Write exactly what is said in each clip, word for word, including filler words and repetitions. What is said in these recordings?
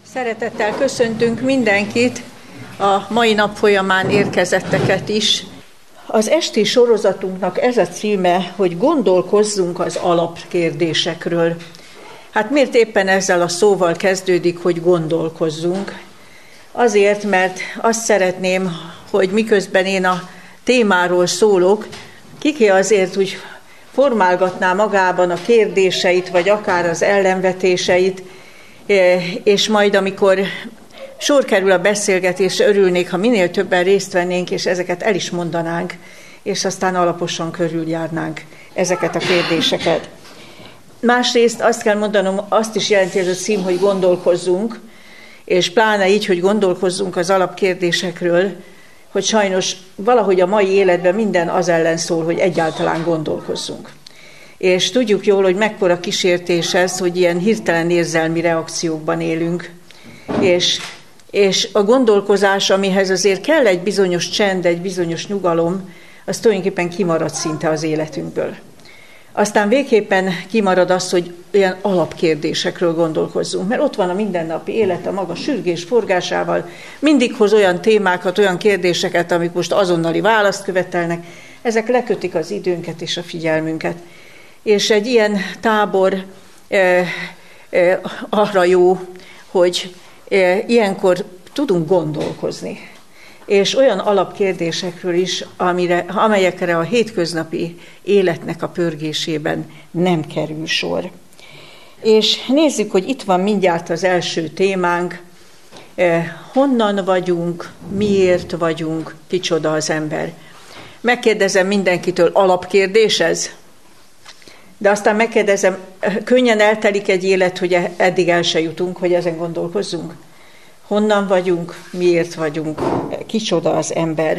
Szeretettel köszöntünk mindenkit, a mai nap folyamán érkezetteket is. Az esti sorozatunknak ez a címe, hogy gondolkozzunk az alapkérdésekről. Hát miért éppen ezzel a szóval kezdődik, hogy gondolkozzunk? Azért, mert azt szeretném, hogy miközben én a témáról szólok, Kiki azért úgy formálgatná magában a kérdéseit, vagy akár az ellenvetéseit, és majd amikor sor kerül a beszélgetésre, örülnék, ha minél többen részt vennénk, és ezeket el is mondanánk, és aztán alaposan körüljárnánk ezeket a kérdéseket. Másrészt azt kell mondanom, azt is jelenti ez a cím, hogy gondolkozzunk, és pláne így, hogy gondolkozzunk az alapkérdésekről, hogy sajnos valahogy a mai életben minden az ellen szól, hogy egyáltalán gondolkozzunk. És tudjuk jól, hogy mekkora kísértés ez, hogy ilyen hirtelen érzelmi reakciókban élünk, és, és a gondolkozás, amihez azért kell egy bizonyos csend, egy bizonyos nyugalom, az tulajdonképpen kimarad szinte az életünkből. Aztán végképpen kimarad az, hogy olyan alapkérdésekről gondolkozzunk, mert ott van a mindennapi élet a maga sürgés forgásával, mindig hoz olyan témákat, olyan kérdéseket, amik most azonnali választ követelnek, ezek lekötik az időnket és a figyelmünket. És egy ilyen tábor e, e, arra jó, hogy e, ilyenkor tudunk gondolkozni. És olyan alapkérdésekről is, amire, amelyekre a hétköznapi életnek a pörgésében nem kerül sor. És nézzük, hogy itt van mindjárt az első témánk. E, honnan vagyunk, miért vagyunk, kicsoda az ember. Megkérdezem mindenkitől, alapkérdés ez? De aztán megkérdezem, könnyen eltelik egy élet, hogy eddig el se jutunk, hogy ezen gondolkozzunk? Honnan vagyunk, miért vagyunk, kicsoda az ember?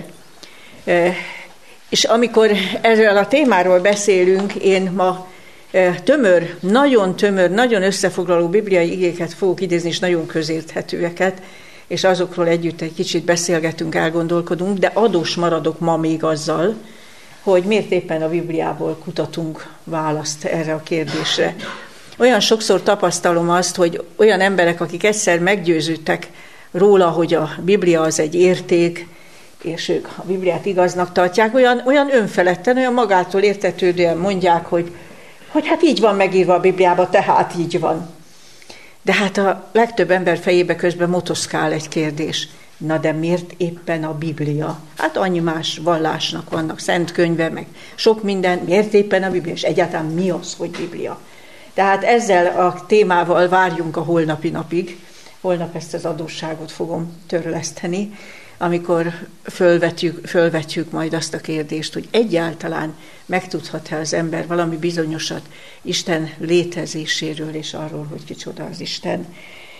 És amikor erről a témáról beszélünk, én ma tömör, nagyon tömör, nagyon összefoglaló bibliai igéket fogok idézni, és nagyon közérthetőeket, és azokról együtt egy kicsit beszélgetünk, elgondolkodunk, de adós maradok ma még azzal, hogy miért éppen a Bibliából kutatunk választ erre a kérdésre. Olyan sokszor tapasztalom azt, hogy olyan emberek, akik egyszer meggyőződtek róla, hogy a Biblia az egy érték, és ők a Bibliát igaznak tartják, olyan, olyan önfeledten, olyan magától értetődően mondják, hogy, hogy hát így van megírva a Bibliában, tehát így van. De hát a legtöbb ember fejébe közben motoszkál egy kérdés. Na de miért éppen a Biblia? Hát annyi más vallásnak vannak, szent könyve, meg sok minden, miért éppen a Biblia? És egyáltalán mi az, hogy Biblia? Tehát ezzel a témával várjunk a holnapi napig. Holnap ezt az adósságot fogom törleszteni, amikor fölvetjük, fölvetjük majd azt a kérdést, hogy egyáltalán megtudhat-e az ember valami bizonyosat Isten létezéséről és arról, hogy kicsoda az Isten.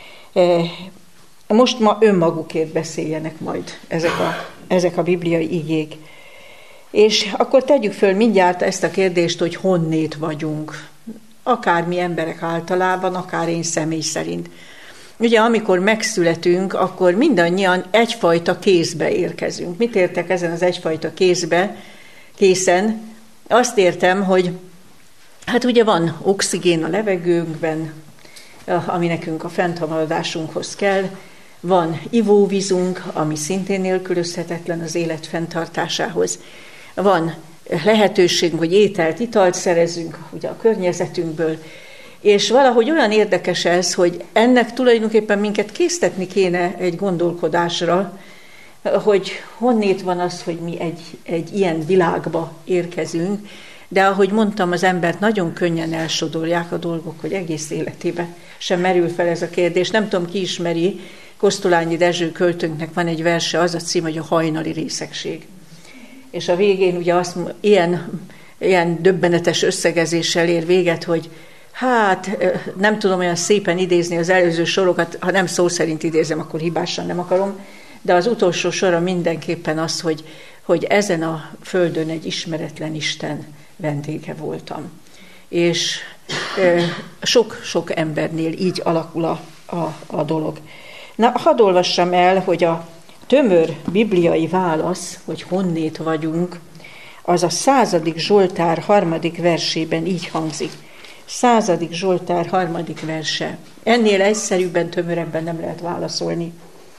Most ma önmagukért beszéljenek majd ezek a, ezek a bibliai igék. És akkor tegyük föl mindjárt ezt a kérdést, hogy honnét vagyunk. Akár mi emberek általában, akár én személy szerint. Ugye amikor megszületünk, akkor mindannyian egyfajta kézbe érkezünk. Mit értek ezen az egyfajta kézbe, készen? Azt értem, hogy hát ugye van oxigén a levegőnkben, ami nekünk a fennmaradásunkhoz kell, van ivóvízunk, ami szintén nélkülözhetetlen az élet fenntartásához, van lehetőségünk, hogy ételt, italt szerezzünk ugye a környezetünkből, és valahogy olyan érdekes ez, hogy ennek tulajdonképpen minket késztetni kéne egy gondolkodásra, hogy honnét van az, hogy mi egy, egy ilyen világba érkezünk, de ahogy mondtam, az embert nagyon könnyen elsodorják a dolgok, hogy egész életében sem merül fel ez a kérdés. Nem tudom, ki ismeri, Kosztolányi Dezső költőnknek van egy verse, az a cím, hogy a hajnali részegség. És a végén ugye azt, ilyen, ilyen döbbenetes összegezéssel ér véget, hogy hát nem tudom olyan szépen idézni az előző sorokat, ha nem szó szerint idézem, akkor hibásan nem akarom, de az utolsó sora mindenképpen az, hogy, hogy ezen a földön egy ismeretlen Isten vendége voltam. És sok-sok embernél így alakul a, a, a dolog. Na, hadd olvassam el, hogy a tömör bibliai válasz, hogy honnét vagyunk, az a századik Zsoltár harmadik versében így hangzik. Századik Zsoltár harmadik verse. Ennél egyszerűbben, tömörebben nem lehet válaszolni.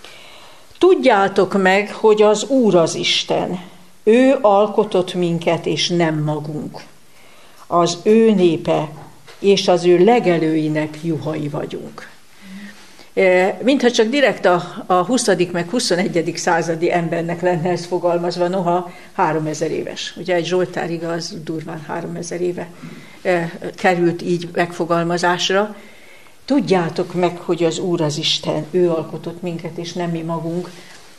Tudjátok meg, hogy az Úr az Isten. Ő alkotott minket, és nem magunk. Az ő népe, és az ő legelőinek juhai vagyunk. Mintha csak direkt a, a huszadik meg huszonegyedik századi embernek lenne ez fogalmazva, noha háromezer éves. Ugye egy Zsoltár igaz, durván háromezer éve került így megfogalmazásra. Tudjátok meg, hogy az Úr az Isten, ő alkotott minket, és nem mi magunk.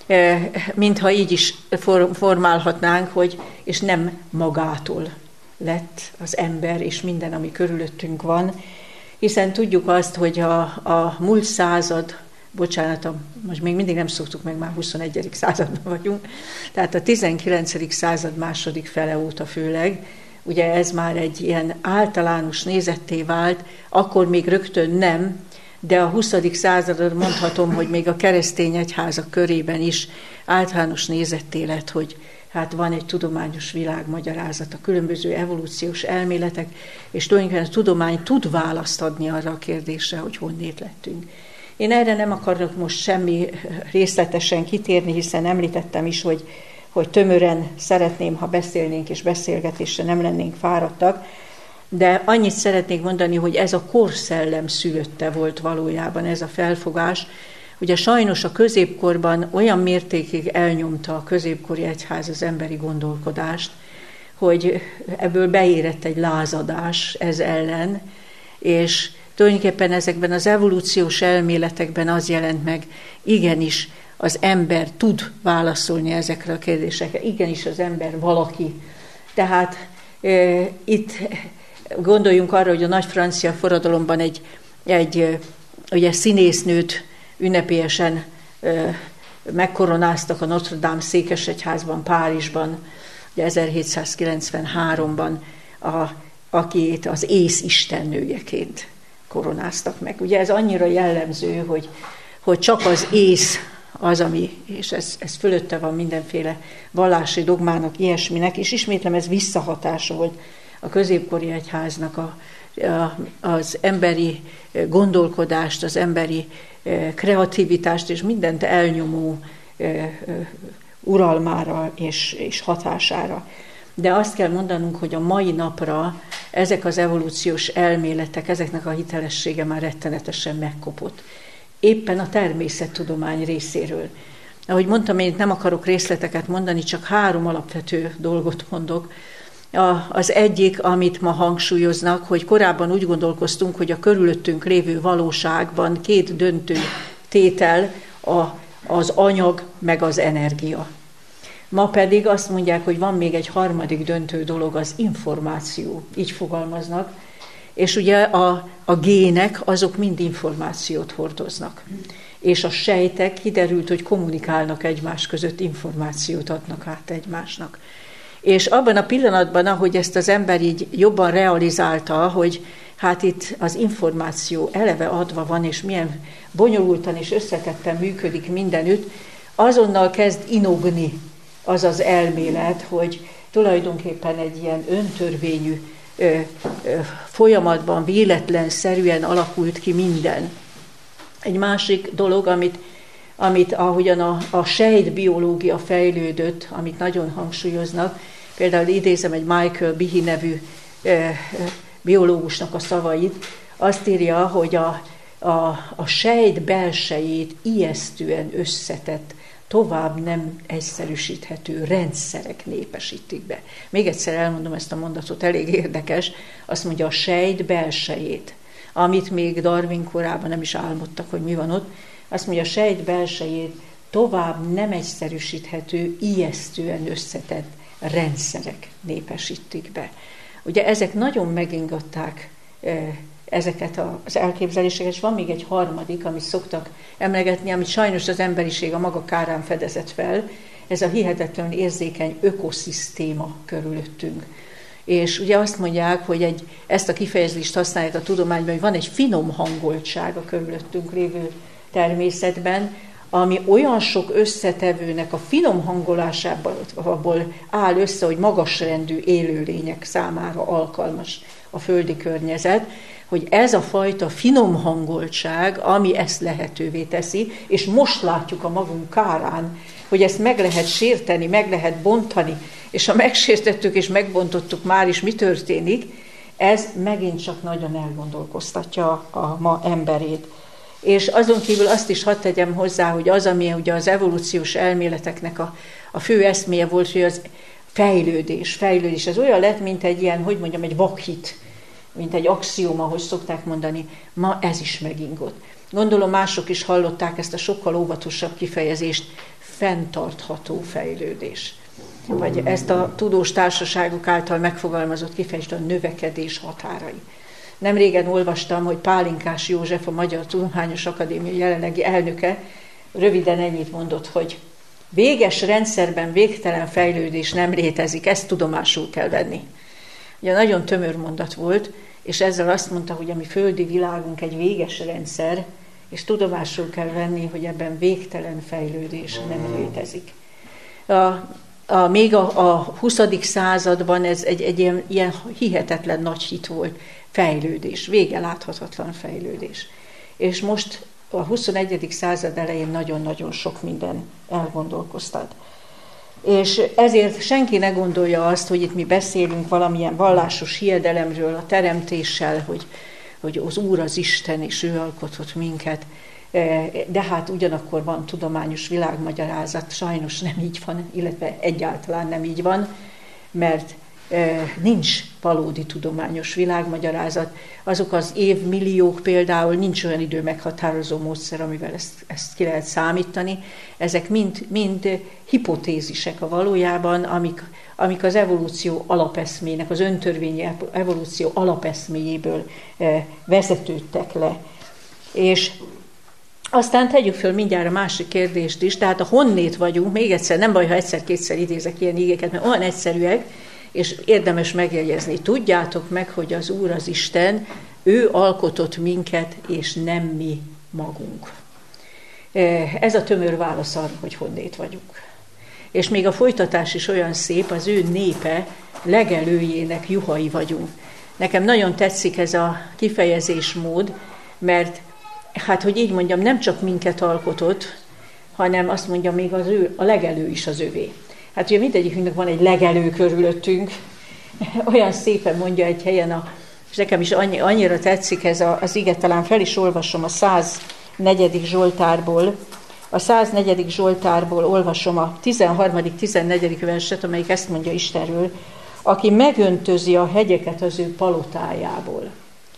Mintha így is formálhatnánk, hogy és nem magától lett az ember, és minden, ami körülöttünk van, hiszen tudjuk azt, hogy a, a múlt század, bocsánat, a, most még mindig nem szoktuk meg, már huszonegyedik században vagyunk, tehát a tizenkilencedik század második fele óta főleg, ugye ez már egy ilyen általános nézetté vált, akkor még rögtön nem, de a huszadik századra mondhatom, hogy még a keresztény egyházak körében is általános nézetté lett, hogy hát van egy tudományos világmagyarázat, a különböző evolúciós elméletek, és tulajdonképpen a tudomány tud választ adni arra a kérdésre, hogy honnét lettünk. Én erre nem akarok most semmi részletesen kitérni, hiszen említettem is, hogy, hogy tömören szeretném, ha beszélnénk és beszélgetésre nem lennénk fáradtak, de annyit szeretnék mondani, hogy ez a korszellem szülötte volt valójában ez a felfogás. Ugye sajnos a középkorban olyan mértékig elnyomta a középkori egyház az emberi gondolkodást, hogy ebből beérett egy lázadás ez ellen, és tulajdonképpen ezekben az evolúciós elméletekben az jelent meg, igenis az ember tud válaszolni ezekre a kérdésekre, igenis az ember valaki. Tehát e, itt gondoljunk arra, hogy a nagy francia forradalomban egy, egy ugye, színésznőt ünnepélyesen e, megkoronáztak a Notre Dame székesegyházban, Párizsban, ugye ezerhétszázkilencvenháromban, a, akit az ész istennőjeként koronáztak meg. Ugye ez annyira jellemző, hogy, hogy csak az ész az, ami, és ez, ez fölötte van mindenféle vallási dogmának, ilyesminek, és ismétlem, ez visszahatása volt a középkori egyháznak a, a, az emberi gondolkodást, az emberi kreativitást és mindent elnyomó uralmára és, és hatására. De azt kell mondanunk, hogy a mai napra ezek az evolúciós elméletek, ezeknek a hitelessége már rettenetesen megkopott. Éppen a természettudomány részéről. Ahogy mondtam, én nem akarok részleteket mondani, csak három alapvető dolgot mondok. Az egyik, amit ma hangsúlyoznak, hogy korábban úgy gondolkoztunk, hogy a körülöttünk lévő valóságban két döntő tétel, a, az anyag meg az energia. Ma pedig azt mondják, hogy van még egy harmadik döntő dolog, az információ, így fogalmaznak, és ugye a, a gének azok mind információt hordoznak. És a sejtek kiderült, hogy kommunikálnak egymás között, információt adnak át egymásnak. És abban a pillanatban, ahogy ezt az ember így jobban realizálta, hogy hát itt az információ eleve adva van, és milyen bonyolultan és összetetten működik mindenütt, azonnal kezd inogni az az elmélet, hogy tulajdonképpen egy ilyen öntörvényű ö, ö, folyamatban véletlenszerűen alakult ki minden. Egy másik dolog, amit, amit ahogyan a, a sejtbiológia fejlődött, amit nagyon hangsúlyoznak, például idézem egy Michael Behe nevű ö, ö, biológusnak a szavait, azt írja, hogy a, a, a sejt belsejét ijesztően összetett, tovább nem egyszerűsíthető rendszerek népesítik be. Még egyszer elmondom ezt a mondatot, elég érdekes. Azt mondja, a sejt belsejét, amit még Darwin korában nem is álmodtak, hogy mi van ott, azt mondja, a sejt belsejét tovább nem egyszerűsíthető, ijesztően összetett rendszerek népesítik be. Ugye ezek nagyon megingatták ezeket az elképzeléseket, és van még egy harmadik, amit szoktak emlegetni, amit sajnos az emberiség a maga kárán fedezett fel, ez a hihetetlenül érzékeny ökoszisztéma körülöttünk. És ugye azt mondják, hogy egy, ezt a kifejezést használják a tudományban, hogy van egy finom hangoltság a körülöttünk lévő természetben, ami olyan sok összetevőnek a finom hangolásából áll össze, hogy magasrendű élőlények számára alkalmas a földi környezet, hogy ez a fajta finom hangoltság, ami ezt lehetővé teszi, és most látjuk a magunk kárán, hogy ezt meg lehet sérteni, meg lehet bontani, és ha megsértettük és megbontottuk, már is mi történik, ez megint csak nagyon elgondolkoztatja a ma emberét. És azon kívül azt is hadd tegyem hozzá, hogy az, ami ugye az evolúciós elméleteknek a, a fő eszméje volt, hogy az fejlődés, fejlődés, ez olyan lett, mint egy ilyen, hogy mondjam, egy vakhit, mint egy axióma, ahogy szokták mondani, ma ez is megingott. Gondolom mások is hallották ezt a sokkal óvatosabb kifejezést, fenntartható fejlődés. Vagy ezt a tudós társaságok által megfogalmazott kifejezést, a növekedés határai. Nemrégen olvastam, hogy Pálinkás József, a Magyar Tudományos Akadémia jelenlegi elnöke, röviden ennyit mondott, hogy véges rendszerben végtelen fejlődés nem létezik, ezt tudomásul kell venni. Ugye nagyon tömör mondat volt, és ezzel azt mondta, hogy a mi földi világunk egy véges rendszer, és tudomásul kell venni, hogy ebben végtelen fejlődés nem létezik. A, a, még a, a huszadik században ez egy, egy ilyen, ilyen hihetetlen nagy hit volt, fejlődés, vége láthatatlan fejlődés. És most a huszonegyedik század elején nagyon-nagyon sok minden elgondolkoztat. És ezért senki ne gondolja azt, hogy itt mi beszélünk valamilyen vallásos hiedelemről, a teremtéssel, hogy, hogy az Úr az Isten, és ő alkotott minket. De hát ugyanakkor van tudományos világmagyarázat, sajnos nem így van, illetve egyáltalán nem így van, mert nincs valódi tudományos világmagyarázat. Azok az évmilliók például, nincs olyan idő meghatározó módszer, amivel ezt, ezt ki lehet számítani. Ezek mind, mind hipotézisek a valójában, amik, amik az evolúció alapeszmének, az öntörvényi evolúció alapeszméjéből vezetődtek le. És aztán tegyük föl mindjárt a másik kérdést is, tehát a honnét vagyunk, még egyszer, nem baj, ha egyszer-kétszer idézek ilyen ígéket, mert olyan egyszerűek, és érdemes megjegyezni. Tudjátok meg, hogy az Úr az Isten, ő alkotott minket, és nem mi magunk. Ez a tömör válasz arra, hogy honnét vagyunk. És még a folytatás is olyan szép, az ő népe legelőjének juhai vagyunk. Nekem nagyon tetszik ez a kifejezésmód, mert hát, hogy így mondjam, nem csak minket alkotott, hanem azt mondja, még az ő, a legelő is az övé. Hát ugye mindegyikünknek van egy legelő körülöttünk, olyan szépen mondja egy helyen, a, és nekem is annyi, annyira tetszik ez a, az ige, talán fel is olvasom a száznegyedik Zsoltárból, a száznegyedik Zsoltárból olvasom a tizenharmadik tizennegyedik verset, amelyik ezt mondja Istenről, aki megöntözi a hegyeket az ő palotájából.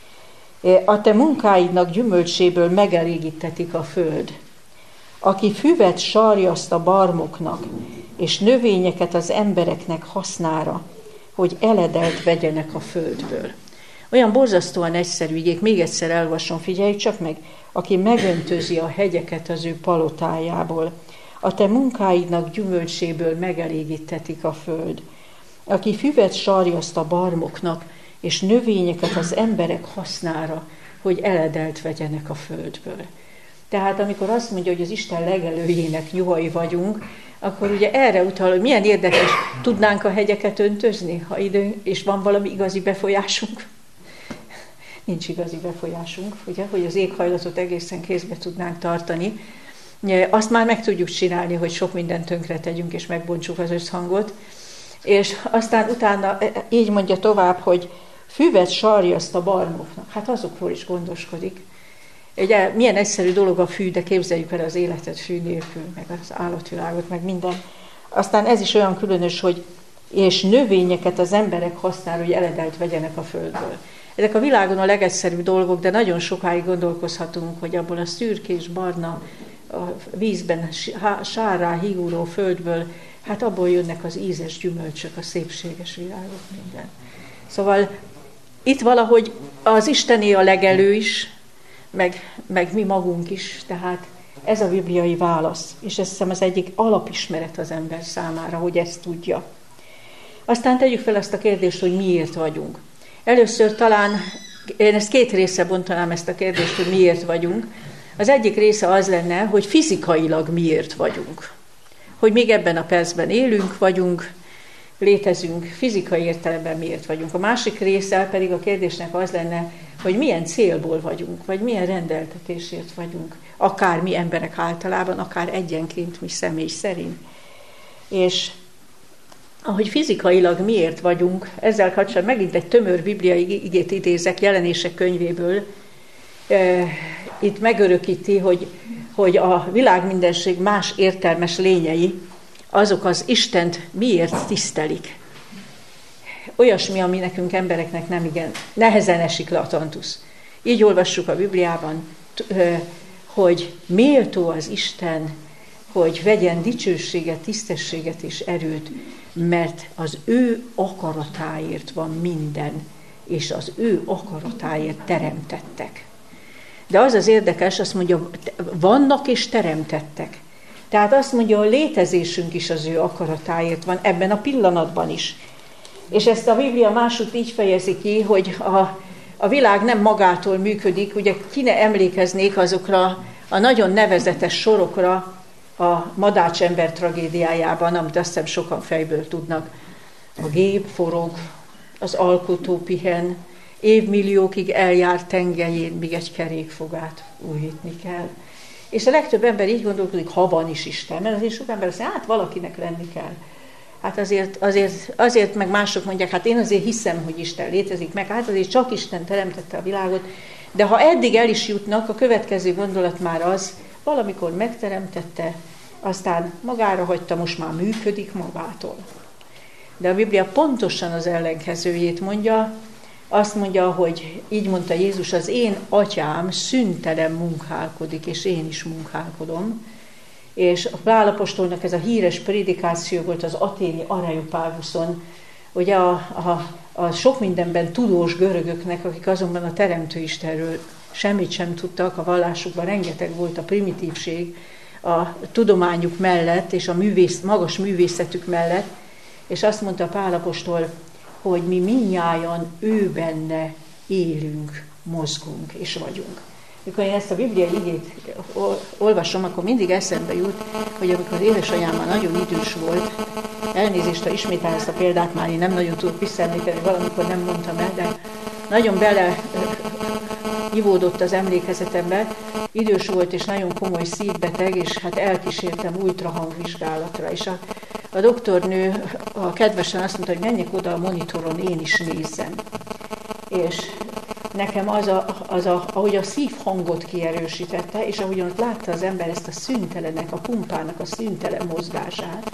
A te munkáidnak gyümölcséből megelégítetik a föld. Aki füvet sarjaszt a barmoknak, és növényeket az embereknek hasznára, hogy eledelt vegyenek a földből. Olyan borzasztóan egyszerű igék, még egyszer elolvasom, figyelj csak meg, aki megöntözi a hegyeket az ő palotájából, a te munkáidnak gyümölcséből megelégítetik a föld. Aki füvet sarjaszt a barmoknak, és növényeket az emberek hasznára, hogy eledelt vegyenek a földből. Tehát amikor azt mondja, hogy az Isten legelőjének juhai vagyunk, akkor ugye erre utal, hogy milyen érdekes, tudnánk a hegyeket öntözni, ha idő, és van valami igazi befolyásunk. Nincs igazi befolyásunk, ugye, hogy az éghajlatot egészen kézbe tudnánk tartani. Azt már meg tudjuk csinálni, hogy sok mindent tönkre tegyünk, és megbontsuk az összhangot. És aztán utána így mondja tovább, hogy füvet sarjaszt a barmoknak. Hát azokról is gondoskodik. Ugye, milyen egyszerű dolog a fű, de képzeljük el az életet fű nélkül, meg az állatvilágot, meg minden. Aztán ez is olyan különös, hogy és növényeket az emberek használja, hogy eledelt vegyenek a földből. Ezek a világon a legegyszerűbb dolgok, de nagyon sokáig gondolkozhatunk, hogy abból a szürkés, barna, a vízben sárrá híguló földből, hát abból jönnek az ízes gyümölcsök, a szépséges virágok, minden. Szóval itt valahogy az Istené a legelő is, meg, meg mi magunk is, tehát ez a bibliai válasz, és ezt hiszem az egyik alapismeret az ember számára, hogy ezt tudja. Aztán tegyük fel azt a kérdést, hogy miért vagyunk. Először talán, én ezt két részre bontanám ezt a kérdést, hogy miért vagyunk. Az egyik része az lenne, hogy fizikailag miért vagyunk. Hogy még ebben a percben élünk, vagyunk, létezünk, fizikai értelemben miért vagyunk. A másik része pedig a kérdésnek az lenne, hogy milyen célból vagyunk, vagy milyen rendeltetésért vagyunk. Akár mi emberek általában, akár egyenként mi személy szerint. És ahogy fizikailag miért vagyunk, ezzel kapcsolatban megint egy tömör bibliai igét idézek Jelenések könyvéből. Itt megörökíti, hogy, hogy a világmindenség más értelmes lényei, azok az Istent miért tisztelik. Olyasmi, ami nekünk embereknek nem igen, nehezen esik le a tantusz. Így olvassuk a Bibliában, hogy méltó az Isten, hogy vegyen dicsőséget, tisztességet és erőt, mert az ő akaratáért van minden, és az ő akaratáért teremtettek. De az az érdekes, azt mondja, vannak és teremtettek. Tehát azt mondja, a létezésünk is az ő akaratáért van, ebben a pillanatban is. És ezt a Biblia másutt így fejezi ki, hogy a, a világ nem magától működik, ugye ki ne emlékeznék azokra a nagyon nevezetes sorokra a Madácsember tragédiájában, amit azt hiszem sokan fejből tudnak. A gép forog, az alkotó pihen, évmilliókig eljár tengelyén, míg egy kerékfogát újítni kell. És a legtöbb ember így gondolkodik, ha van is Isten, mert azért sok ember azt mondja, hát valakinek lenni kell. Hát azért, azért, azért meg mások mondják, hát én azért hiszem, hogy Isten létezik, meg hát azért csak Isten teremtette a világot, de ha eddig el is jutnak, a következő gondolat már az, valamikor megteremtette, aztán magára hagyta, most már működik magától. De a Biblia pontosan az ellenkezőjét mondja, azt mondja, hogy így mondta Jézus, az én atyám szüntelen munkálkodik, és én is munkálkodom. És a Pál apostolnak ez a híres prédikáció volt az athéni Areopáguszon, ugye a, a, a sok mindenben tudós görögöknek, akik azonban a Teremtő Istenről semmit sem tudtak, a vallásukban rengeteg volt a primitívség a tudományuk mellett, és a művész, magas művészetük mellett, és azt mondta Pál apostol, hogy mi mindnyájan ő benne élünk, mozgunk és vagyunk. Mikor én ezt a bibliai igét olvasom, akkor mindig eszembe jut, hogy amikor édesanyám már nagyon idős volt, elnézést, ha ismétel ezt a példát, már én nem nagyon tudok visszaemlékezni, valamikor nem mondtam el, de nagyon bele ivódott az emlékezetembe, idős volt és nagyon komoly szívbeteg, és hát elkísértem ultrahangvizsgálatra, és a, a doktornő a kedvesen azt mondta, hogy menjek oda a monitoron, én is nézzem. És nekem az, a, az a, ahogy a szívhangot kierősítette, és ahogyan ott látta az ember ezt a szüntelenek, a pumpának a szüntelen mozgását,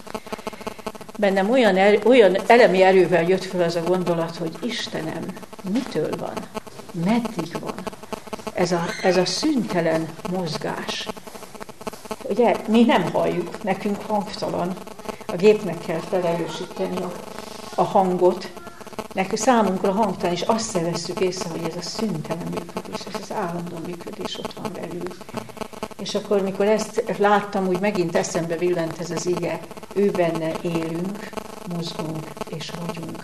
bennem olyan, er, olyan elemi erővel jött fel az a gondolat, hogy Istenem, mitől van? Meddig van? Ez a, ez a szüntelen mozgás. Ugye, mi nem halljuk, nekünk hangtalan. A gépnek kell felerősíteni a, a hangot. Nekünk számunkra hangtalan, és azt se vesszük észre, hogy ez a szüntelen működés, ez az állandó működés ott van belül. És akkor, mikor ezt láttam, úgy megint eszembe villent ez az ige, ő benne élünk, mozgunk és vagyunk.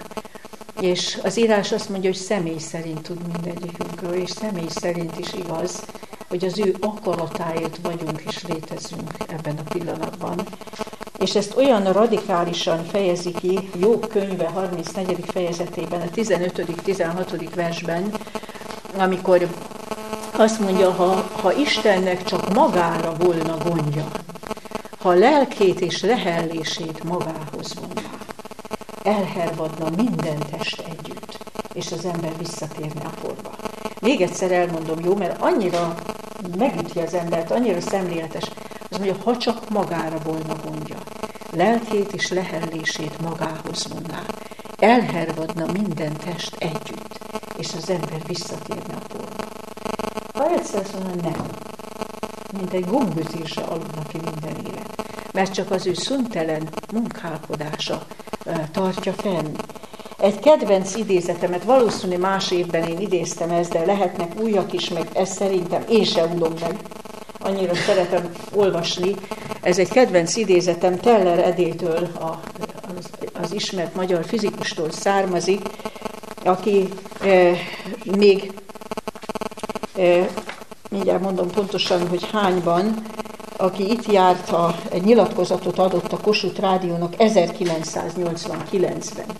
És az írás azt mondja, hogy személy szerint tud mindegyikünkről, és személy szerint is igaz, hogy az ő akaratáért vagyunk és létezünk ebben a pillanatban. És ezt olyan radikálisan fejezi ki Jobb könyve harmincnegyedik fejezetében, a tizenötödik-tizenhatodik versben, amikor azt mondja, ha, ha Istennek csak magára volna gondja, ha lelkét és lehellését magához vonná, elhervadna minden test együtt, és az ember visszatérne a porba. Még egyszer elmondom, jó, mert annyira megüti az embert, annyira szemléletes, az mondja, ha csak magára volna gondja, lelkét és lehellését magához vonná, elhervadna minden test együtt, és az ember visszatérne a porba. Ha egyszer azt mondja, nem, mint egy gombütésre aludna ki minden élet, mert csak az ő szüntelen munkálkodása tartja fenn. Egy kedvenc idézetemet, valószínű más évben én idéztem ezt, de lehetnek újak is, meg ezt szerintem én sem unom meg. Annyira szeretem olvasni. Ez egy kedvenc idézetem Teller Edétől, az, az ismert magyar fizikustól származik, aki e, még e, mindjárt mondom pontosan, hogy hányban, aki itt járt, a, egy nyilatkozatot adott a Kossuth Rádiónak ezerkilencszáznyolcvankilencben.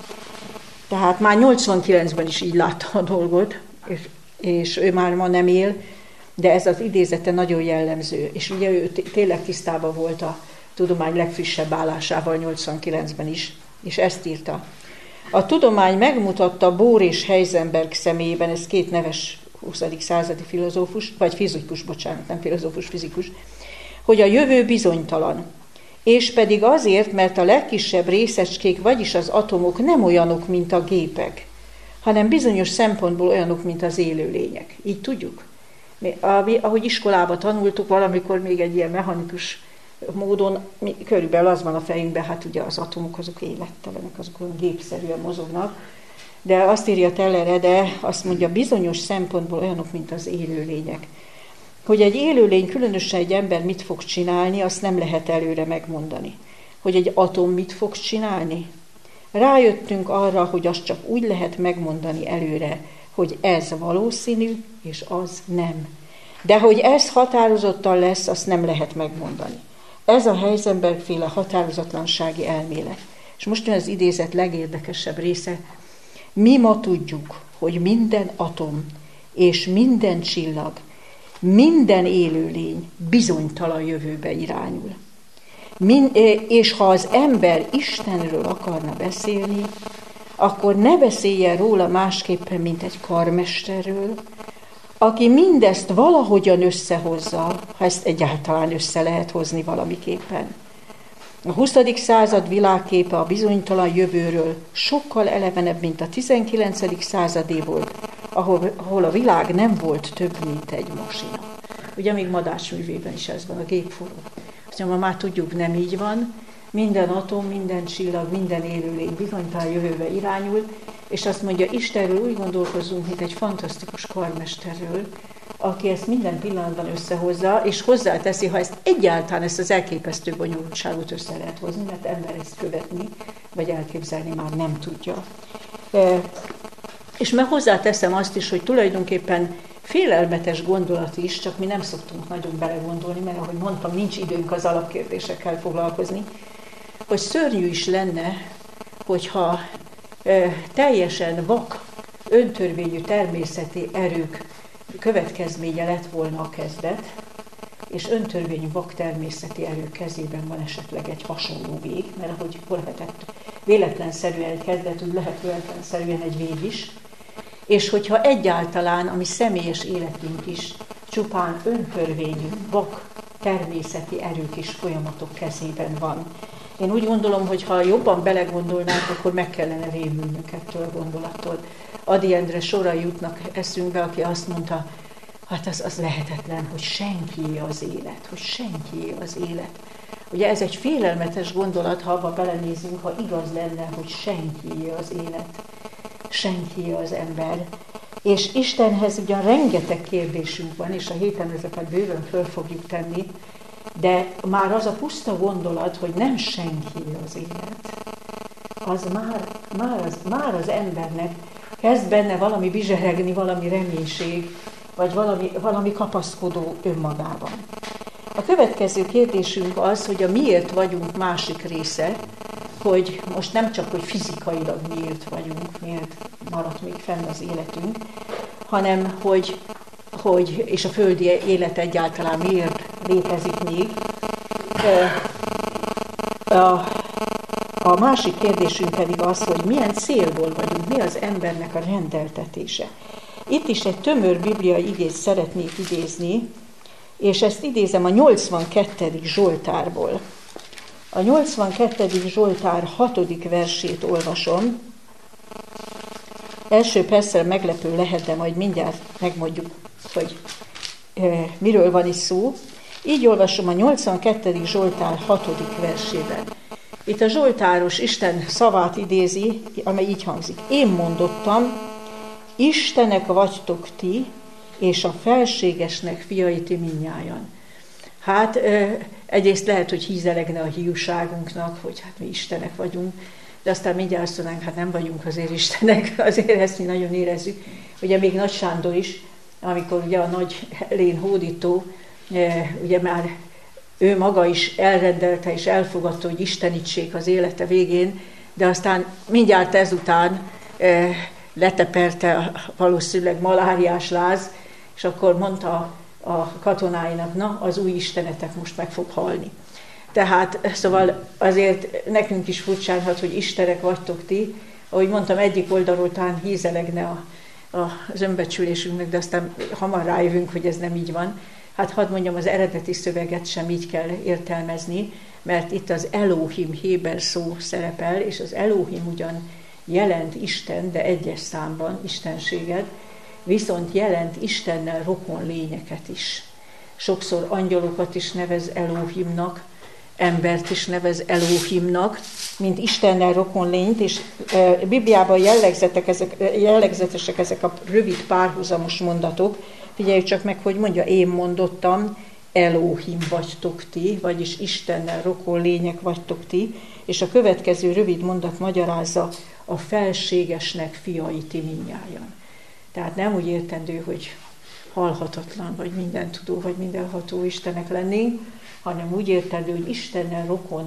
Tehát már nyolcvankilencben is így látta a dolgot, és, és ő már ma nem él, de ez az idézete nagyon jellemző. És ugye ő tényleg tisztában volt a tudomány legfrissebb állásával nyolcvankilencben is, és ezt írta. A tudomány megmutatta Bohr és Heisenberg személyében, ez két neves huszadik századi filozófus, vagy fizikus, bocsánat, nem filozófus, fizikus, hogy a jövő bizonytalan. És pedig azért, mert a legkisebb részecskék, vagyis az atomok nem olyanok, mint a gépek, hanem bizonyos szempontból olyanok, mint az élőlények. Így tudjuk. Mi, ahogy iskolába tanultuk, valamikor még egy ilyen mechanikus módon, mi, körülbelül az van a fejünkben, hát ugye az atomok azok élettelenek, azok olyan gépszerűen mozognak, de azt írja Teller, de azt mondja, bizonyos szempontból olyanok, mint az élőlények. Hogy egy élőlény, különösen egy ember mit fog csinálni, azt nem lehet előre megmondani. Hogy egy atom mit fog csinálni? Rájöttünk arra, hogy azt csak úgy lehet megmondani előre, hogy ez valószínű, és az nem. De hogy ez határozottan lesz, azt nem lehet megmondani. Ez a Heisenberg-féle határozatlansági elmélet. És most jön az idézet legérdekesebb része. Mi ma tudjuk, hogy minden atom és minden csillag, minden élőlény bizonytalan jövőbe irányul. Min- és ha az ember Istenről akarna beszélni, akkor ne beszéljen róla másképpen, mint egy karmesterről, aki mindezt valahogyan összehozza, ha ezt egyáltalán össze lehet hozni valamiképpen. A huszadik század világképe a bizonytalan jövőről sokkal elevenebb, mint a tizenkilencedik századé volt, ahol, ahol a világ nem volt több, mint egy masina. Ugye még Madách művében is ez van, a gép forog. Azt ma már tudjuk, nem így van. Minden atom, minden csillag, minden élőlény bizonytalan jövőbe irányul, és azt mondja, Istenről úgy gondolkozzunk, mint egy fantasztikus karmesterről, aki ezt minden pillanatban összehozza, és hozzáteszi, ha ezt egyáltalán ezt az elképesztő bonyolultságot össze lehet hozni, mert ember ezt követni, vagy elképzelni már nem tudja. E, és meg hozzáteszem azt is, hogy tulajdonképpen félelmetes gondolat is, csak mi nem szoktunk nagyon belegondolni, mert ahogy mondtam, nincs időnk az alapkérdésekkel foglalkozni, hogy szörnyű is lenne, hogyha e, teljesen vak, öntörvényű természeti erők következménye lett volna a kezdet, és öntörvényű vak természeti erők kezében van esetleg egy hasonló vég, mert ahogy lehetett véletlenszerűen egy kezdet, úgy lehet véletlenszerűen egy vég is, és hogyha egyáltalán a mi személyes életünk is csupán öntörvényű vak természeti erők és folyamatok kezében van. Én úgy gondolom, hogy ha jobban belegondolnánk, akkor meg kellene rémülnünk ettől a gondolattól. Ady Endre sorai jutnak eszünkbe, aki azt mondta, hát az, az lehetetlen, hogy senkié az élet, hogy senkié az élet. Ugye ez egy félelmetes gondolat, ha abba belenézünk, ha igaz lenne, hogy senkié az élet, senkié az ember. És Istenhez ugyan rengeteg kérdésünk van, és a héten ezeket bőven föl fogjuk tenni, de már az a puszta gondolat, hogy nem senkié az élet, az már, már, az, már az embernek kezd benne valami bizseregni, valami reménység, vagy valami, valami kapaszkodó önmagában. A következő kérdésünk az, hogy a miért vagyunk másik része, hogy most nem csak, hogy fizikailag miért vagyunk, miért maradt még fenn az életünk, hanem hogy, hogy és a földi élet egyáltalán miért létezik még. A, a másik kérdésünk pedig az, hogy milyen célból vagyunk, mi az embernek a rendeltetése. Itt is egy tömör bibliai igét szeretnék idézni, és ezt idézem a nyolcvankettedik Zsoltárból. A nyolcvankettedik Zsoltár hatodik versét olvasom. Első persze meglepő lehet, de majd mindjárt megmondjuk, hogy e, miről van is szó. Így olvasom a nyolcvankettedik Zsoltár hatodik versében. Itt a Zsoltáros Isten szavát idézi, amely így hangzik. Én mondottam, Istenek vagytok ti, és a felségesnek fiai ti mindnyájan. Hát egyrészt lehet, hogy hízelegne a hiúságunknak, hogy hát mi Istenek vagyunk, de aztán mindjárt azt mondanánk, hát nem vagyunk azért Istenek, azért ezt mi nagyon érezzük. Ugye még Nagy Sándor is amikor ugye a nagy Hellén hódító, ugye már ő maga is elrendelte és elfogadta, hogy istenítsék az élete végén, de aztán mindjárt ezután leteperte valószínűleg maláriás láz, és akkor mondta a katonáinak, na, az új istenetek most meg fog halni. Tehát szóval azért nekünk is furcsálhat, hogy istenek vagytok ti. Ahogy mondtam, egyik oldalról talán hízelegne a, a, az önbecsülésünknek, de aztán hamar rájövünk, hogy ez nem így van. Hát hadd mondjam, az eredeti szöveget sem így kell értelmezni, mert itt az Elohim héber szó szerepel, és az Elohim ugyan jelent Isten, de egyes számban istenséget, viszont jelent Istennel rokon lényeket is. Sokszor angyalokat is nevez Elohimnak, embert is nevez Elohimnak, mint Istennel rokon lényt, és e, Bibliában jellegzetek ezek, jellegzetesek ezek a rövid párhuzamos mondatok. Figyeljük csak meg, hogy mondja, én mondottam, Elohim vagytok ti, vagyis Istennel rokon lények vagytok ti, és a következő rövid mondat magyarázza, a felségesnek fiai ti mindnyájan. Tehát nem úgy értendő, hogy halhatatlan, vagy mindentudó, vagy mindenható Istenek lennénk, hanem úgy értendő, hogy Istennel rokon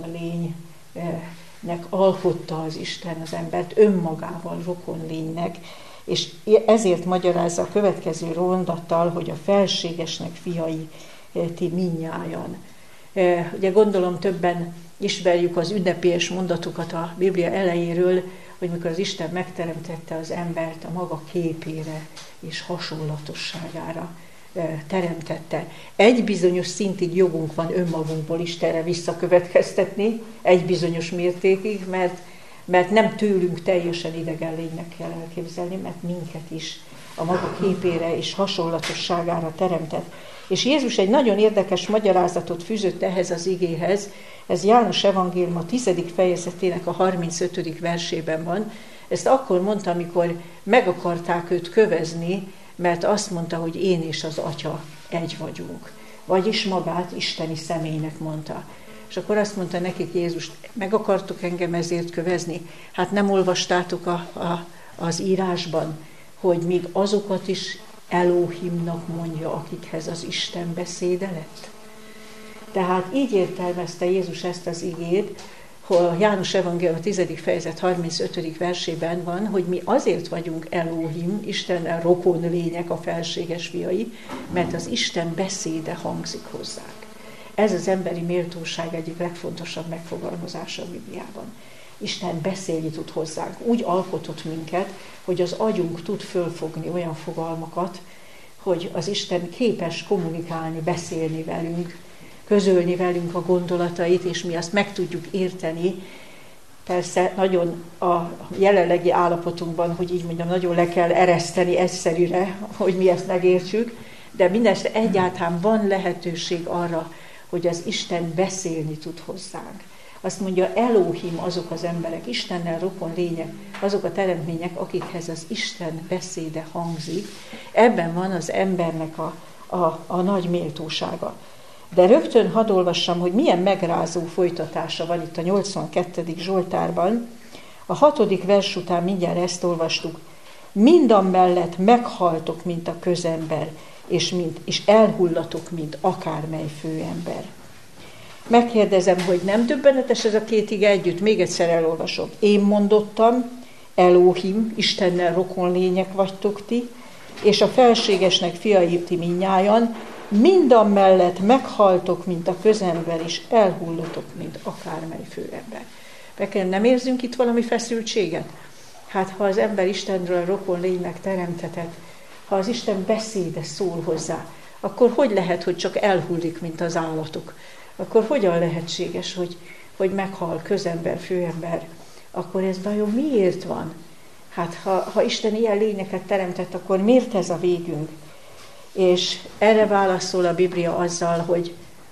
lénynek alkotta az Isten az embert, önmagával rokon lénynek, és ezért magyarázza a következő mondattal, hogy a felségesnek fiai ti mindnyájan. Ugye gondolom többen ismerjük az ünnepélyes mondatokat a Biblia elejéről, hogy mikor az Isten megteremtette az embert a maga képére és hasonlatosságára teremtette. Egy bizonyos szintig jogunk van önmagunkból Istenre visszakövetkeztetni, egy bizonyos mértékig, mert, mert nem tőlünk teljesen idegen lénynek kell elképzelni, mert minket is a maga képére és hasonlatosságára teremtett. És Jézus egy nagyon érdekes magyarázatot fűzött ehhez az igéhez, ez János evangélium a tizedik fejezetének a harmincötödik versében van. Ezt akkor mondta, amikor meg akarták őt kövezni, mert azt mondta, hogy én és az Atya egy vagyunk. Vagyis magát isteni személynek mondta. És akkor azt mondta nekik Jézus, meg akartok engem ezért kövezni? Hát nem olvastátok a, a, az írásban, hogy még azokat is Elohimnak mondja, akikhez az Isten beszéde lett. Tehát így értelmezte Jézus ezt az igét, hogy János evangélium a tizedik fejezet harmincötödik versében van, hogy mi azért vagyunk Elohim, Istennel rokon lények, a felséges fiai, mert az Isten beszéde hangzik hozzánk. Ez az emberi méltóság egyik legfontosabb megfogalmazása a Bibliában. Isten beszélni tud hozzánk. Úgy alkotott minket, hogy az agyunk tud fölfogni olyan fogalmakat, hogy az Isten képes kommunikálni, beszélni velünk, közölni velünk a gondolatait, és mi azt meg tudjuk érteni. Persze nagyon a jelenlegi állapotunkban, hogy így mondjam, nagyon le kell ereszteni egyszerűre, hogy mi ezt megértsük, de mindesetre egyáltalán van lehetőség arra, hogy az Isten beszélni tud hozzánk. Azt mondja, Elohim azok az emberek, Istennel rokon lények, azok a teremtmények, akikhez az Isten beszéde hangzik. Ebben van az embernek a, a, a nagy méltósága. De rögtön hadd olvassam, hogy milyen megrázó folytatása van itt a nyolcvankettedik Zsoltárban. A hatodik vers után mindjárt ezt olvastuk. Mindamellett meghaltok, mint a közember, és, mint, és elhullatok, mint akármely főember. Megkérdezem, hogy nem döbbenetes ez a két ige együtt? Még egyszer elolvasom. Én mondottam, Elohim, Istennel rokon lények vagytok ti, és a felségesnek fiai ti mindnyájan, mindamellett meghaltok, mint a közember, és elhullatok, mint akármely főember. Bekem nem érzünk itt valami feszültséget? Hát ha az ember Istenről rokon lénynek teremtetett, ha az Isten beszéde szól hozzá, akkor hogy lehet, hogy csak elhullik, mint az állatok? Akkor hogyan lehetséges, hogy, hogy meghal közember, főember? Akkor ez vajon miért van? Hát ha, ha Isten ilyen lényeket teremtett, akkor miért ez a végünk? És erre válaszol a Biblia azzal, hogy,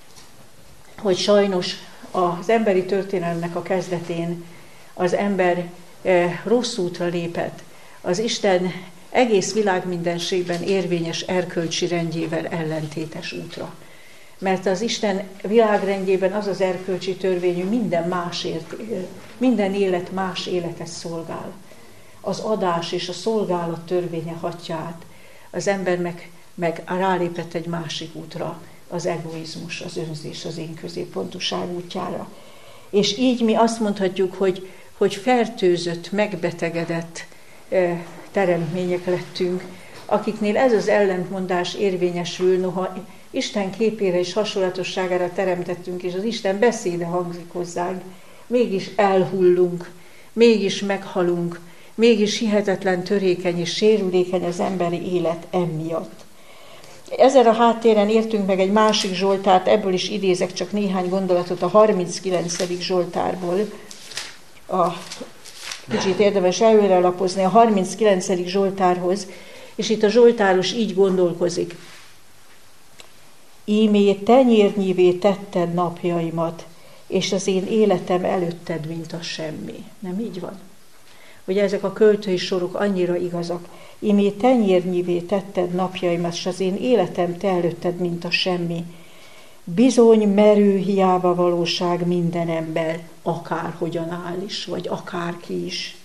hogy sajnos az emberi történelemnek a kezdetén az ember eh, rossz útra lépett. Az Isten egész világmindenségben érvényes erkölcsi rendjével ellentétes útra. Mert az Isten világrendjében az az erkölcsi törvény, hogy minden másért, minden élet más életet szolgál. Az adás és a szolgálat törvénye hatja át. Az ember meg meg rálépett egy másik útra, az egoizmus, az önzés, az én középpontúság útjára. És így mi azt mondhatjuk, hogy, hogy fertőzött, megbetegedett eh, teremtmények lettünk, akiknél ez az ellentmondás érvényesül, noha Isten képére és hasonlatosságára teremtettünk, és az Isten beszéde hangzik hozzánk, mégis elhullunk, mégis meghalunk, mégis hihetetlen törékeny és sérülékeny az emberi élet emiatt. Ezen a háttéren értünk meg egy másik Zsoltárt, ebből is idézek csak néhány gondolatot a harminckilencedik Zsoltárból. A, kicsit érdemes előre lapozni a harminckilencedik Zsoltárhoz, és itt a zsoltáros így gondolkozik. Ímé tenyérnyivé tetted napjaimat, és az én életem előtted, mint a semmi. Nem így van? Ugye ezek a költői sorok annyira igazak. Ímé tenyérnyivé tetted napjaimat, és az én életem te előtted, mint a semmi. Bizony merő hiába valóság minden ember, akárhogyan áll is, vagy akárki is.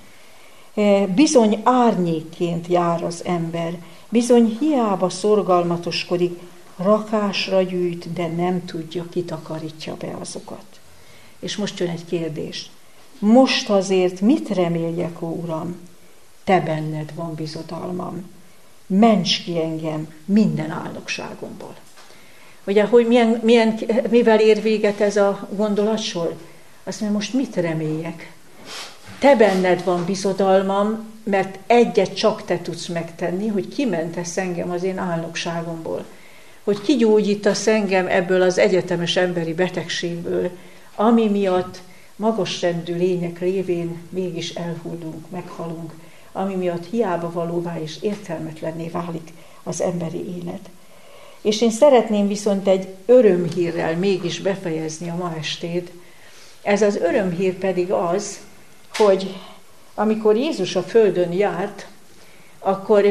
Bizony árnyékként jár az ember, bizony hiába szorgalmatoskodik, rakásra gyűjt, de nem tudja, kitakarítja be azokat. És most jön egy kérdés. Most azért mit reméljek, ó Uram? Te benned van bizodalmam. Ments ki engem minden álnokságomból. Ugye, hogy milyen, milyen, mivel ér véget ez a gondolatsor? Azt mondja, most mit reméljek? Te benned van bizodalmam, mert egyet csak te tudsz megtenni, hogy kimentesz engem az én álnokságomból. Hogy kigyógyítasz engem ebből az egyetemes emberi betegségből, ami miatt magasrendű lények révén mégis elhullunk, meghalunk, ami miatt hiába valóvá és értelmetlenné válik az emberi élet. És én szeretném viszont egy örömhírrel mégis befejezni a ma estét. Ez az örömhír pedig az, hogy amikor Jézus a földön járt, akkor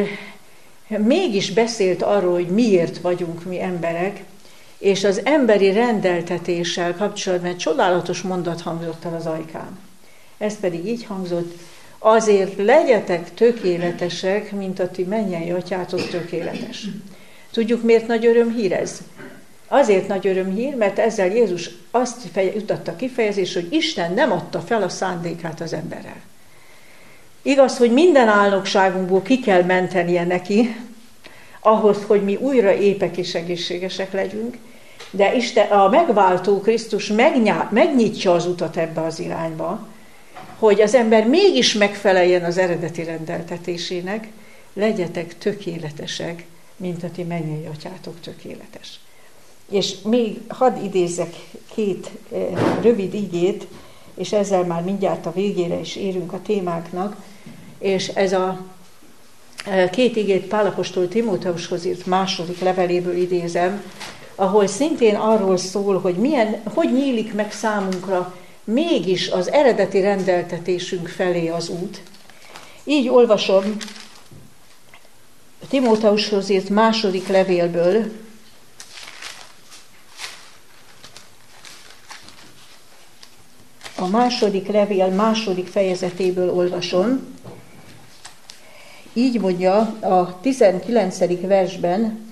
mégis beszélt arról, hogy miért vagyunk mi emberek, és az emberi rendeltetéssel kapcsolatban egy csodálatos mondat hangzott el az ajkán. Ez pedig így hangzott, azért legyetek tökéletesek, mint a ti mennyei atyátok tökéletes. Tudjuk, miért nagy örömhír ez? Azért nagy örömhír, mert ezzel Jézus azt jutatta kifejezés, hogy Isten nem adta fel a szándékát az emberrel. Igaz, hogy minden álnokságunkból ki kell mentenie neki, ahhoz, hogy mi újra épek és egészségesek legyünk, de Isten, a megváltó Krisztus megnyá, megnyitja az utat ebbe az irányba, hogy az ember mégis megfeleljen az eredeti rendeltetésének, legyetek tökéletesek, mint a ti mennyei atyátok tökéletes. És még hadd idézzek két eh, rövid igét, és ezzel már mindjárt a végére is érünk a témáknak, és ez a eh, két igét Pál apostol Timóteushoz írt második leveléből idézem, ahol szintén arról szól, hogy milyen, hogy nyílik meg számunkra mégis az eredeti rendeltetésünk felé az út. Így olvasom Timóteushoz írt második levélből, a második levél második fejezetéből olvasom. Így mondja a tizenkilencedik versben,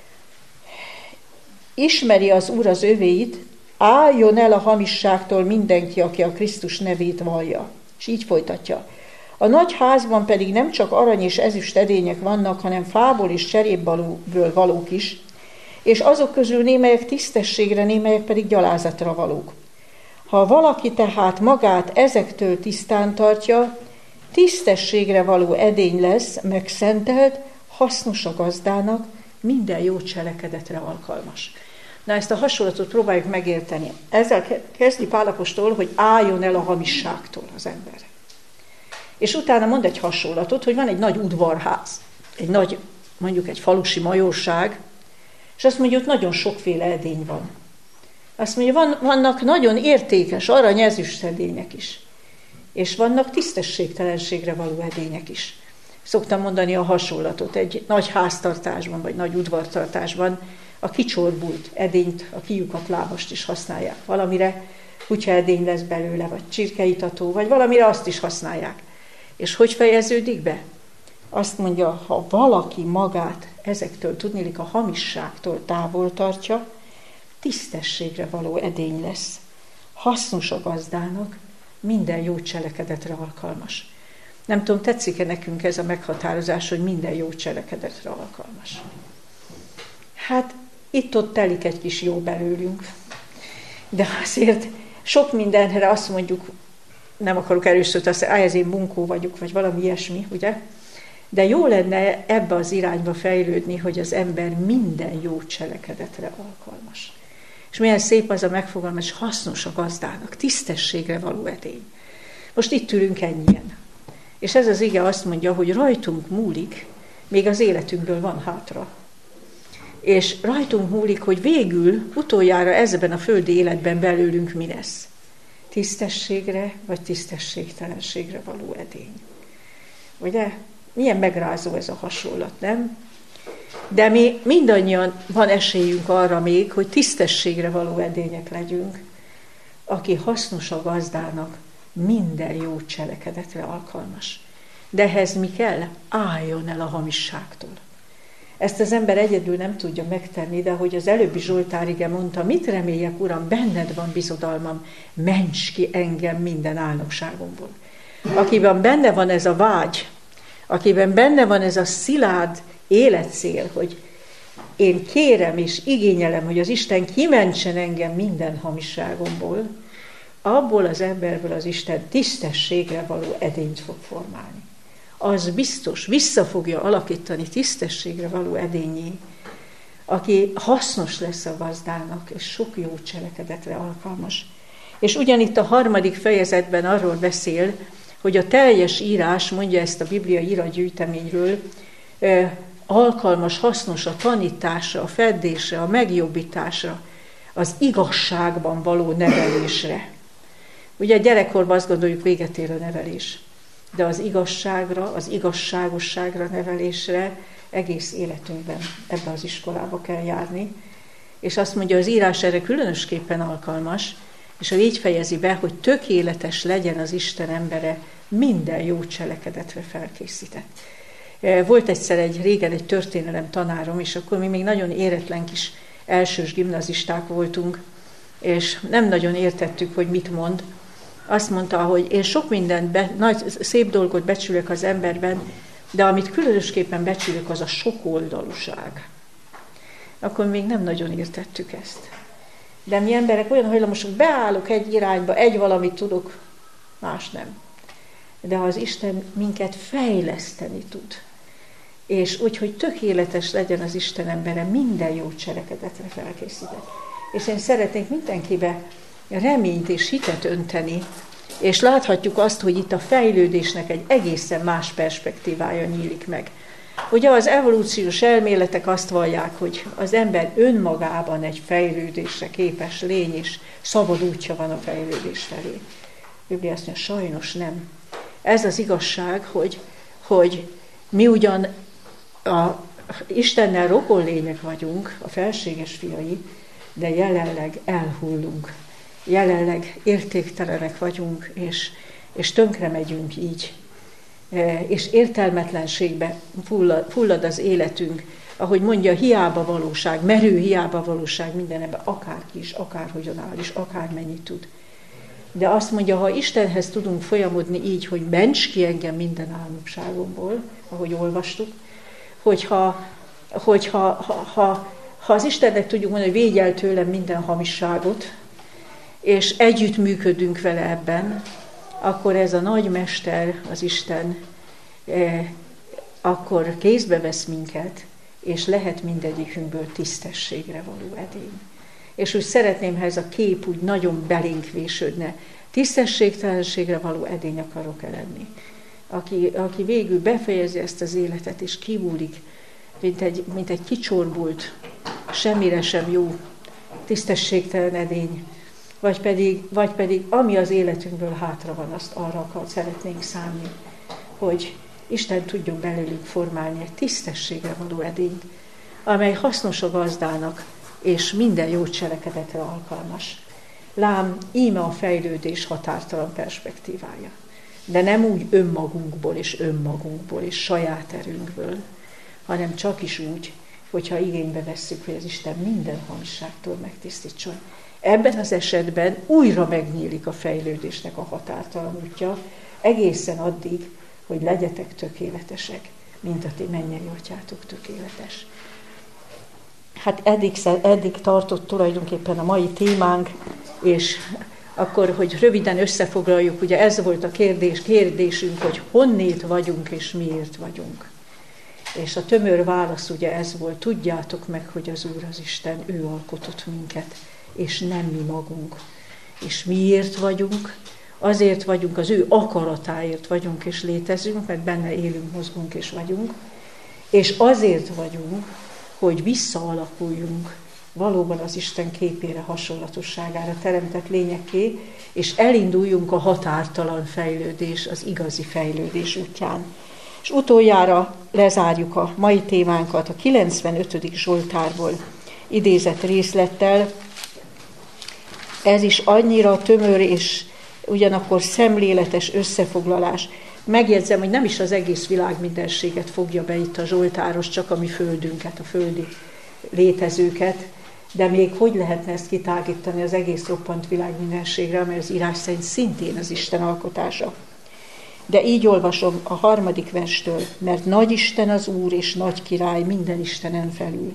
ismeri az Úr az övéit, álljon el a hamisságtól mindenki, aki a Krisztus nevét vallja. És így folytatja. A nagy házban pedig nem csak arany és ezüst edények vannak, hanem fából és cserépből valók is, és azok közül némelyek tisztességre, némelyek pedig gyalázatra valók. Ha valaki tehát magát ezektől tisztán tartja, tisztességre való edény lesz, megszentelt, hasznos a gazdának, minden jó cselekedetre alkalmas. Na, ezt a hasonlatot próbáljuk megérteni. Ezzel kezdi Pál apostol, hogy álljon el a hamisságtól az ember. És utána mond egy hasonlatot, hogy van egy nagy udvarház, egy nagy, mondjuk egy falusi majorság, és azt mondja, hogy nagyon sokféle edény van. Azt mondja, van, vannak nagyon értékes arany, ezüst edények is. És vannak tisztességtelenségre való edények is. Szoktam mondani a hasonlatot, egy nagy háztartásban, vagy nagy udvartartásban a kicsorbult edényt, a kijukat lábast is használják. Valamire kutyaedény lesz belőle, vagy csirkeitató, vagy valamire azt is használják. És hogy fejeződik be? Azt mondja, ha valaki magát ezektől, tudniillik a hamisságtól távol tartja, tisztességre való edény lesz. Hasznos a gazdának, minden jó cselekedetre alkalmas. Nem tudom, tetszik-e nekünk ez a meghatározás, hogy minden jó cselekedetre alkalmas. Hát itt-ott telik egy kis jó belőlünk. De azért sok mindenre azt mondjuk, nem akarok erős szót, azt mondja, ez én bunkó vagyok, vagy valami ilyesmi, ugye? De jó lenne ebbe az irányba fejlődni, hogy az ember minden jó cselekedetre alkalmas. És milyen szép az a megfogalmazás, hasznos a gazdának, tisztességre való edény. Most itt ülünk ennyien. És ez az ige azt mondja, hogy rajtunk múlik, még az életünkből van hátra. És rajtunk múlik, hogy végül utoljára ezben a földi életben belőlünk mi lesz. Tisztességre vagy tisztességtelenségre való edény. Ugye? Milyen megrázó ez a hasonlat, nem? De mi mindannyian van esélyünk arra még, hogy tisztességre való edények legyünk, aki hasznos a gazdának, minden jó cselekedetre alkalmas. De ehhez mi kell? Álljon el a hamisságtól. Ezt az ember egyedül nem tudja megtenni, de ahogy az előbbi Zsoltár ige mondta, mit reméljek, Uram, benned van bizodalmam, ments ki engem minden álnokságomból. Akiben benne van ez a vágy, akiben benne van ez a szilárd életcél, hogy én kérem és igényelem, hogy az Isten kimentsen engem minden hamisságomból, abból az emberből az Isten tisztességre való edényt fog formálni. Az biztos, vissza fogja alakítani tisztességre való edényé, aki hasznos lesz a gazdának, és sok jó cselekedetre alkalmas. És ugyanitt a harmadik fejezetben arról beszél, hogy a teljes írás, mondja ezt a Biblia íratgyűjteményről, alkalmas, hasznos a tanításra, a feddésre, a megjobbításra, az igazságban való nevelésre. Ugye gyerekkorban azt gondoljuk, véget ér a nevelés, de az igazságra, az igazságosságra nevelésre egész életünkben ebbe az iskolába kell járni. És azt mondja, az írás erre különösképpen alkalmas, és így fejezi be, hogy tökéletes legyen az Isten embere, minden jó cselekedetre felkészített. Volt egyszer egy régen egy történelem tanárom, és akkor mi még nagyon éretlen kis elsős gimnazisták voltunk, és nem nagyon értettük, hogy mit mond. Azt mondta, hogy én sok mindent, be, nagy, szép dolgot becsülök az emberben, de amit különösképpen becsülök, az a sokoldalúság. Akkor még nem nagyon értettük ezt. De mi emberek olyan hajlamosak, beállok egy irányba, egy valamit tudok, más nem. De az Isten minket fejleszteni tud. És úgy, hogy tökéletes legyen az Isten embere, minden jó cselekedetre felkészített. És én szeretnék mindenkibe reményt és hitet önteni, és láthatjuk azt, hogy itt a fejlődésnek egy egészen más perspektívája nyílik meg. Ugye az evolúciós elméletek azt vallják, hogy az ember önmagában egy fejlődésre képes lény, és szabad útja van a fejlődés felé. Biblia azt mondja, sajnos nem. Ez az igazság, hogy, hogy mi ugyan a Istennel rokon lények vagyunk, a felséges fiai, de jelenleg elhullunk. Jelenleg értéktelenek vagyunk, és, és tönkre megyünk így. És értelmetlenségbe fullad, fullad az életünk, ahogy mondja, hiába valóság, merő hiába valóság minden ebben, akárki is, akárhogyan áll is, akármennyit tud. De azt mondja, ha Istenhez tudunk folyamodni így, hogy ments ki engem minden álmokságomból, ahogy olvastuk, hogyha, hogyha ha, ha, ha az Istennek tudjuk mondani, hogy védj el tőlem minden hamisságot, és együtt működünk vele ebben, akkor ez a nagy mester, az Isten, eh, akkor kézbe vesz minket, és lehet mindegyikünkből tisztességre való edény. És úgy szeretném, ha ez a kép úgy nagyon belénk vésődne. Tisztességtelenségre való edény akarok lenni. Aki, aki végül befejezi ezt az életet, és kimúlik, mint egy, mint egy kicsorbult, semmire sem jó, tisztességtelen edény, vagy pedig, vagy pedig ami az életünkből hátra van, azt arra akar, szeretnénk számni, hogy Isten tudjon belőlünk formálni egy tisztességre való edényt, amely hasznos a gazdának, és minden jó cselekedetre alkalmas. Lám, íme a fejlődés határtalan perspektívája. de nem úgy önmagunkból és önmagunkból és saját erőnkből, hanem csak is úgy, hogyha igénybe vesszük, hogy az Isten minden hamisságtól megtisztítson. Ebben az esetben újra megnyílik a fejlődésnek a határtalan útja, egészen addig, hogy legyetek tökéletesek, mint a ti mennyei atyátok tökéletes. Hát eddig, eddig tartott tulajdonképpen a mai témánk, és akkor, hogy röviden összefoglaljuk, ugye ez volt a kérdés, kérdésünk, hogy honnét vagyunk és miért vagyunk. És a tömör válasz ugye ez volt, tudjátok meg, hogy az Úr az Isten, ő alkotott minket, és nem mi magunk. És miért vagyunk? Azért vagyunk, az ő akaratáért vagyunk és létezünk, mert benne élünk, mozgunk és vagyunk. És azért vagyunk, hogy visszaalakuljunk valóban az Isten képére, hasonlatosságára teremtett lényekké, és elinduljunk a határtalan fejlődés, az igazi fejlődés útján. És utoljára lezárjuk a mai témánkat a kilencvenötödik Zsoltárból idézett részlettel. Ez is annyira tömör és ugyanakkor szemléletes összefoglalás. Megjegyzem, hogy nem is az egész világ mindenséget fogja be itt a Zsoltáros, csak a mi földünket, a földi létezőket, de még hogy lehetne ezt kitágítani az egész roppant világ mindenségre, mert az írás szerint szintén az Isten alkotása. De így olvasom a harmadik verstől, mert nagy Isten az Úr és nagy király minden istenen felül,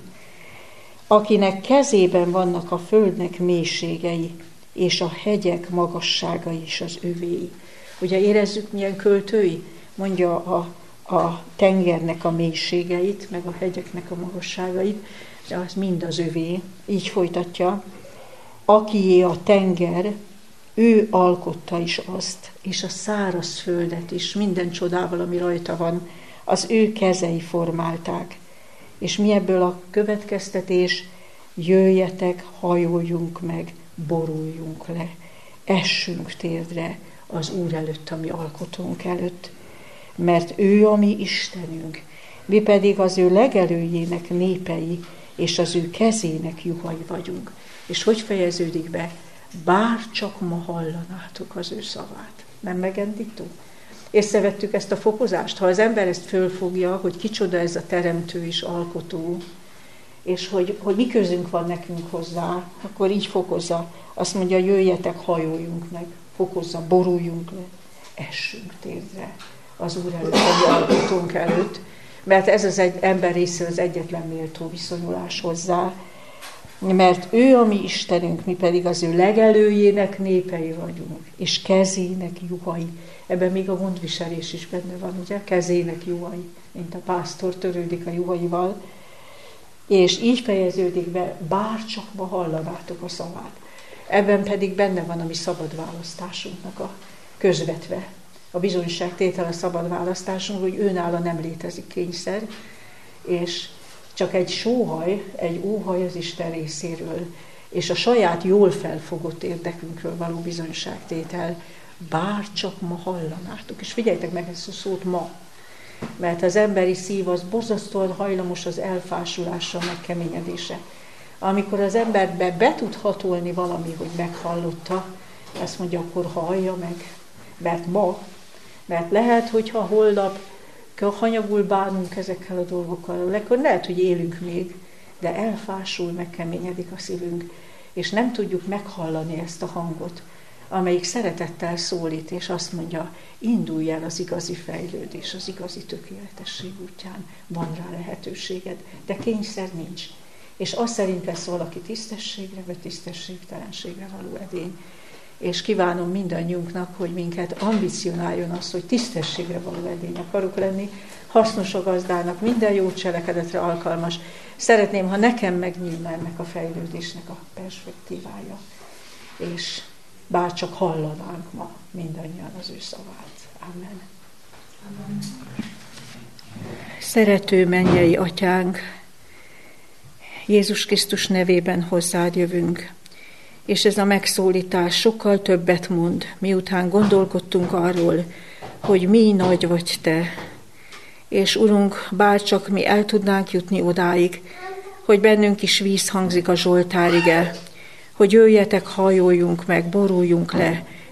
akinek kezében vannak a földnek mélységei, és a hegyek magasságai is az övéi. Ugye érezzük, milyen költői? Mondja a, a tengernek a mélységeit, meg a hegyeknek a magasságait, de az mind az övé. Így folytatja, akié a tenger, ő alkotta is azt, és a száraz földet is, minden csodával, ami rajta van, az ő kezei formálták. És mi ebből a következtetés? Jöjjetek, hajoljunk meg, boruljunk le, essünk térdre az Úr előtt, a mi alkotónk előtt. Mert ő a mi Istenünk, mi pedig az ő legelőjének népei, és az ő kezének juhai vagyunk. És hogy fejeződik be? Bár csak ma hallanátok az ő szavát. Nem megendító? Észrevettük ezt a fokozást? Ha az ember ezt fölfogja, hogy kicsoda ez a teremtő és alkotó, és hogy, hogy mi közünk van nekünk hozzá, akkor így fokozza. Azt mondja, jöjjetek, hajoljunk meg, fokozza, boruljunk le, essünk térdre az Úr előtt, a alkotónk előtt, mert ez az egy ember részéről az egyetlen méltó viszonyulás hozzá, mert ő a mi Istenünk, mi pedig az ő legelőjének népei vagyunk, és kezének juhai. Ebben még a gondviselés is benne van, ugye? Kezének juhai, mint a pásztor törődik a juhaival. És így fejeződik be, bár csak ma hallanátok a szavát. Ebben pedig benne van a mi szabad választásunknak a közvetve. A bizonyságtétel a szabad választásunk, hogy őnála nem létezik kényszer, és csak egy sóhaj, egy óhaj az Isten részéről, és a saját jól felfogott érdekünkről való bizonyságtétel, bár csak ma hallanátok. És figyeljtek meg ezt a szót, ma. Mert az emberi szív az borzasztóan hajlamos az elfásulásra, megkeményedése. Amikor az emberbe be tud hatolni valami, hogy meghallotta, azt mondja, akkor hallja meg. Mert ma, mert lehet, hogyha holnap hanyagul bánunk ezekkel a dolgokkal, akkor lehet, hogy élünk még, de elfásul, megkeményedik a szívünk, és nem tudjuk meghallani ezt a hangot, amelyik szeretettel szólít, és azt mondja, indulj el az igazi fejlődés, az igazi tökéletesség útján, van rá lehetőséged, de kényszer nincs. És az szerint lesz valaki tisztességre, vagy tisztességtelenségre való edény. És kívánom mindannyiunknak, hogy minket ambicionáljon az, hogy tisztességre való edény akarok lenni, hasznos a gazdának, minden jó cselekedetre alkalmas. Szeretném, ha nekem megnyílna ennek a fejlődésnek a perspektívája, és bár csak hallanánk ma mindannyian az ő szavát. Amen. Amen. Szerető mennyei atyánk, Jézus Krisztus nevében hozzád jövünk, és ez a megszólítás sokkal többet mond, miután gondolkodtunk arról, hogy mi nagy vagy te. És Urunk, bárcsak mi el tudnánk jutni odáig, hogy bennünk is víz hangzik a Zsoltárige, hogy jöjjetek, hajoljunk meg, boruljunk le,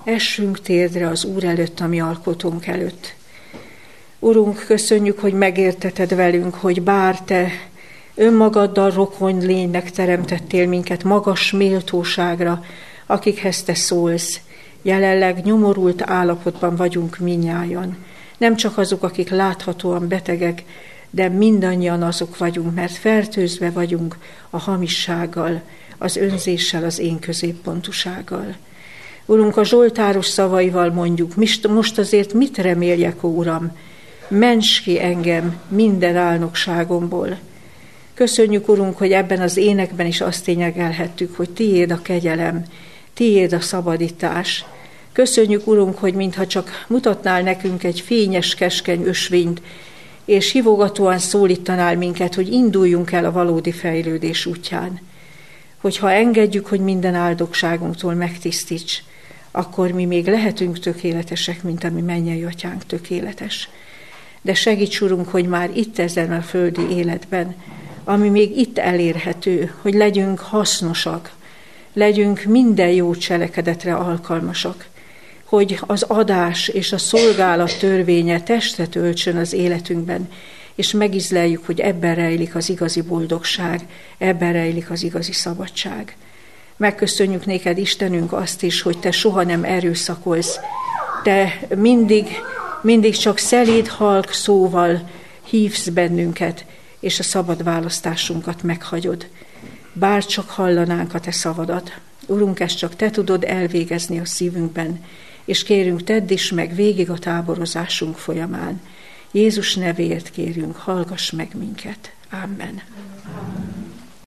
essünk térdre az Úr előtt, a mi alkotónk előtt. Urunk, köszönjük, hogy megérteted velünk, hogy bár Te önmagaddal rokon lénynek teremtettél minket magas méltóságra, akikhez Te szólsz. Jelenleg nyomorult állapotban vagyunk minnyájan. Nem csak azok, akik láthatóan betegek, de mindannyian azok vagyunk, mert fertőzve vagyunk a hamissággal, az önzéssel, az én középpontúsággal. Urunk, a zsoltáros szavaival mondjuk, most azért mit reméljek, ó Uram? Ments ki engem minden álnokságomból. Köszönjük, Urunk, hogy ebben az énekben is azt énekelhettük, hogy Tiéd a kegyelem, Tiéd a szabadítás. Köszönjük, Urunk, hogy mintha csak mutatnál nekünk egy fényes, keskeny ösvényt, és hívogatóan szólítanál minket, hogy induljunk el a valódi fejlődés útján. Hogyha engedjük, hogy minden áldogságunktól megtisztíts, akkor mi még lehetünk tökéletesek, mint ami mennyei atyánk tökéletes. De segíts, Urunk, hogy már itt ezen a földi életben, ami még itt elérhető, hogy legyünk hasznosak, legyünk minden jó cselekedetre alkalmasak, hogy az adás és a szolgálat törvénye testet öltsön az életünkben, és megizleljük, hogy ebben rejlik az igazi boldogság, ebben rejlik az igazi szabadság. Megköszönjük néked, Istenünk, azt is, hogy Te soha nem erőszakolsz, Te mindig, mindig csak szelíd, halk szóval hívsz bennünket, és a szabad választásunkat meghagyod. Bár csak hallanánk a Te szavadat. Urunk, ezt csak Te tudod elvégezni a szívünkben, és kérünk, tedd is meg végig a táborozásunk folyamán. Jézus nevéért kérünk, hallgass meg minket. Amen.